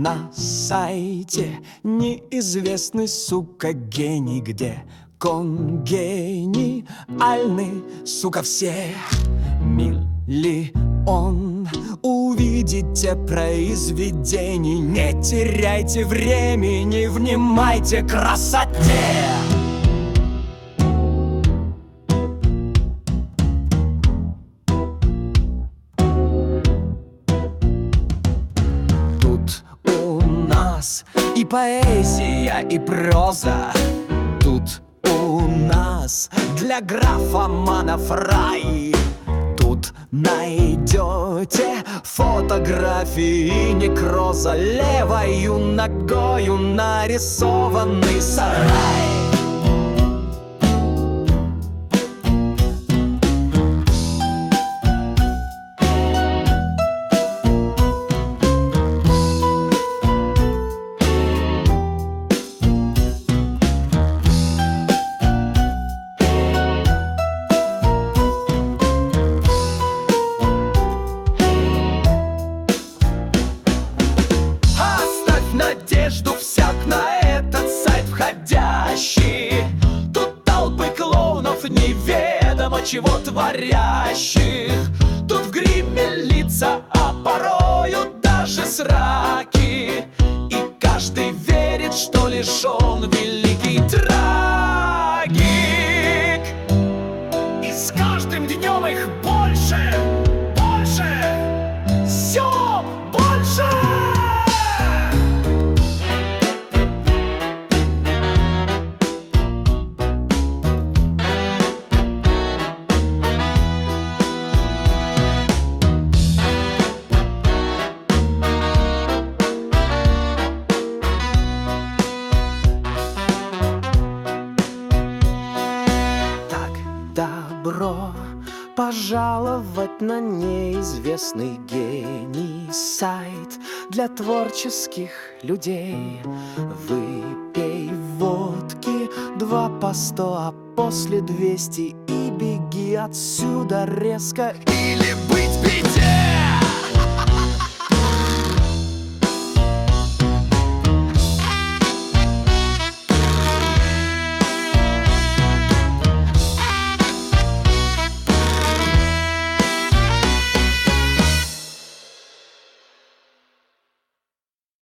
на сайте неизвестный, сука, гений, где конгениальны, сука, все. Миллион увидите произведений, не теряйте времени, внимайте красоте. Тут у нас и поэзия, и проза. Тут у нас для графоманов рай. Тут найдете фотографии некроза, левою ногою нарисованный сарай. Надежду всяк на этот сайт входящий. Тут толпы клоунов неведомо чего творящих. Тут в гриме лица, а порою даже сраки. И каждый верит, что лишь он великий трагик. И с каждым днем их больше, больше, все больше. Добро пожаловать на неизвестный гений сайт для творческих людей. Выпей водки 2 по 100, а после 200 и беги отсюда резко или